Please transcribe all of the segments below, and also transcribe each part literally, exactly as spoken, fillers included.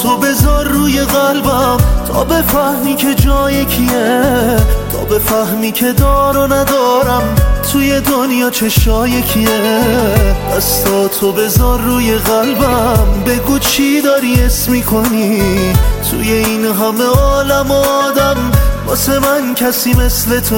تو بذار روی قلبم تا بفهمی که جای کیه، تا بفهمی که دار و ندارم توی دنیا چشای کیه. دستاتو بذار روی قلبم، بگو چی داری اسم میکنی توی این همه عالم آدم، واسه من کسی مثل تو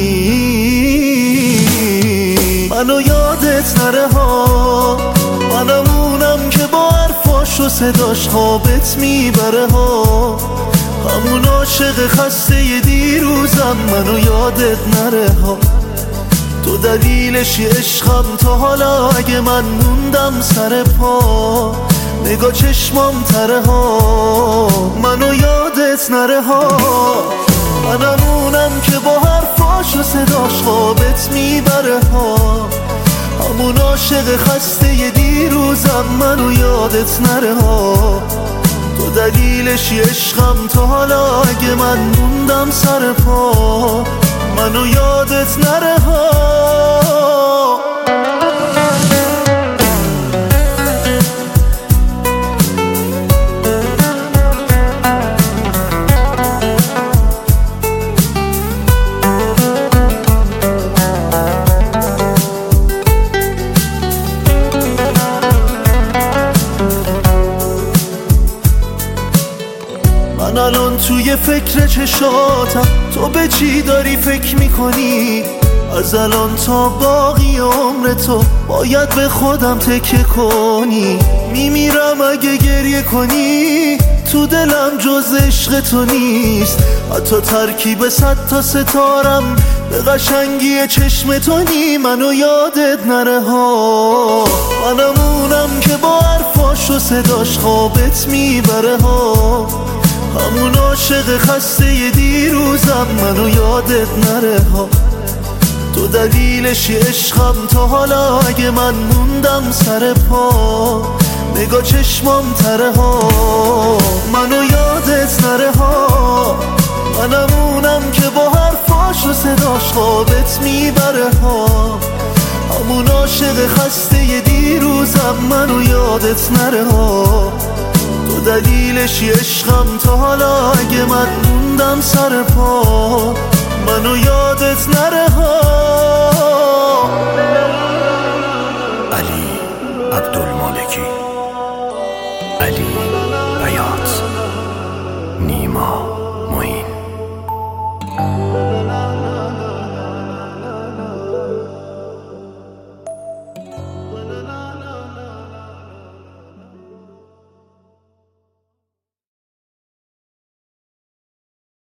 نی. منو یادت نره ها، منمونم که با حرفاش و صداش خوابت میبره ها، همون عاشق خسته دیروزم. منو یادت نره ها، تو دلیلشی عشقم تا حالا، اگه من موندم سر پا نگاه چشمام تره ها. منو یادت نره ها، منمونم که با حرفاش و صداش خوابت میبره ها، همون عاشق خسته دیروزم. منو یادت نره ها، تو دلیلشی عشقم تا حالا، اگه من موندم سر پا منو یادت نره ها. من الان توی فکر چشاتم، تو به چی داری فکر میکنی؟ از الان تا باقی عمر تو باید به خودم تکه کنی. میمیرم اگه گریه کنی، تو دلم جز عشق تو نیست، حتی ترکیب صد تا ستارم به قشنگی چشم تو نی. منو یادت نره ها، منمونم که با حرفاش و صداش خوابت میبره ها، همون عاشق خسته دیروزم. منو یادت نره ها، تو دلیلشی عشقم تا حالا، اگه من موندم سر پا نگاه چشمام تره ها. منو یادت نره ها، منمونم که با حرفاش و صداش خوابت میبره ها، همون عاشق خسته دیروزم. منو یادت نره ها، تو دلیلشی عشقم تا حالا، اگه من موندم سر پا منو یادت نره ها. علی عبدالمالکی، علی بیات، نیما معین.